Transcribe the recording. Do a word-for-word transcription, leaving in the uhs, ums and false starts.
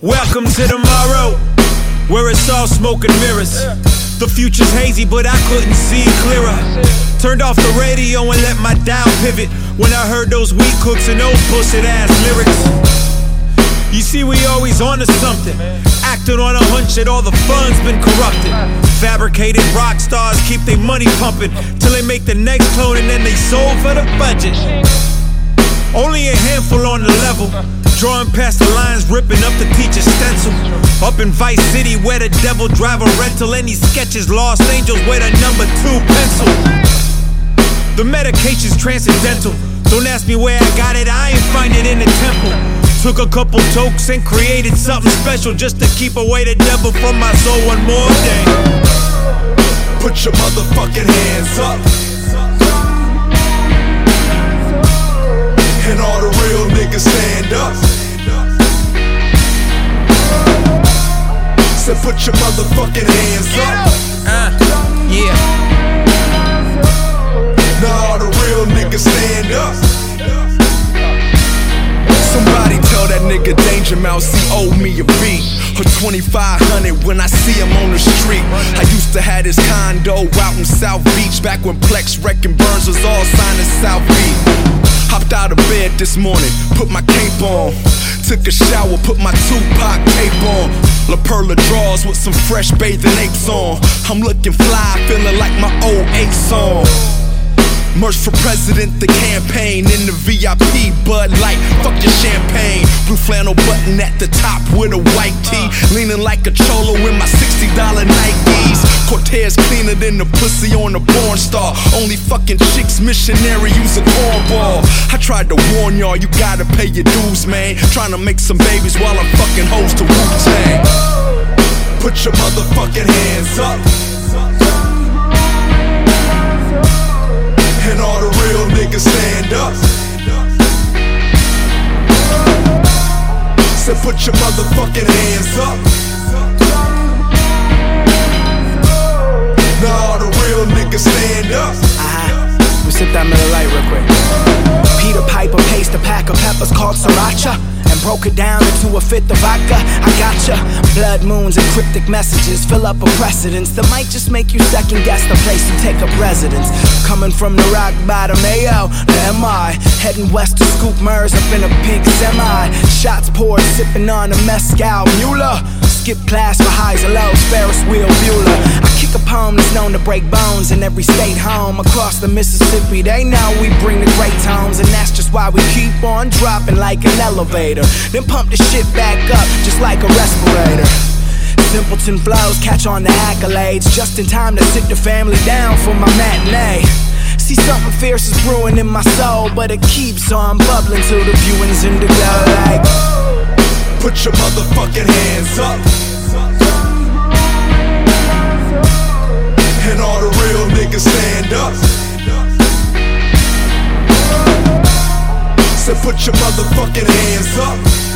Welcome to tomorrow, where it's all smoke and mirrors. The future's hazy, but I couldn't see clearer. Turned off the radio and let my dial pivot when I heard those weak hooks and those bullshit ass lyrics. You see, we always onto something, acting on a hunch that all the fun's been corrupted. Fabricated rock stars keep their money pumping till they make the next clone and then they sold for the budget. Only a handful on the level, drawing past the lines, ripping up the teacher's stencil. Up in Vice City where the devil drive a rental, and these sketches Lost Angels with a number two pencil. The medication's transcendental, don't ask me where I got it, I ain't find it in the temple. Took a couple tokes and created something special just to keep away the devil from my soul one more day. Put your motherfucking hands up, and all the real niggas stand up. Said put your motherfucking hands up. Uh, yeah. Now all the real niggas stand up. Somebody tell that nigga Danger Mouse he owe me a beat, or twenty-five hundred when I see him on the street. I used to have this condo out in South Beach, back when Plex, Wrecking Burns was all signed in South Beach. Hopped out of bed this morning, put my cape on, took a shower, put my Tupac tape on. La Perla drawers with some fresh bathing apes on. I'm looking fly, feeling like my old eight song. Merch for president, the campaign in the V I P, Bud Light, fuck your champagne. Blue flannel button at the top with a white tee, leaning like a cholo in my sixty dollar Nikes. Cortez cleaner than the pussy on a porn star. Only fucking chicks missionary use a cornball. I tried to warn y'all, you gotta pay your dues, man. Trying to make some babies while I'm fucking hoes to Wu-Tang. Put your motherfucking hands up, and all the real niggas stand up. Said put your motherfucking hands up. Now all the real niggas stand up. Uh-huh. We sip that Miller Lite real quick. Peter Piper paced a pack of peppers called Sriracha and broke it down into a fifth of vodka. I gotcha. Blood moons and cryptic messages fill up a precedence that might just make you second guess the place you take up residence. Coming from the rock bottom, Ayo, the M I heading west to scoop Murs up in a pink semi. Shots poured, sipping on a mezcal Mueller. Skip class for highs and lows, Ferris wheel Bueller. I kick a poem that's known to break bones in every state home. Across the Mississippi, they know we bring the great tones, and that's just why we keep on dropping like an elevator. Then pump the shit back up just like a respirator. Simpleton flows catch on the accolades, just in time to sit the family down for my matinee. See, something fierce is brewing in my soul, but it keeps on bubbling till the viewing's indigo like. Put your motherfucking hands up, and all the real niggas stand up. Said put your motherfucking hands up.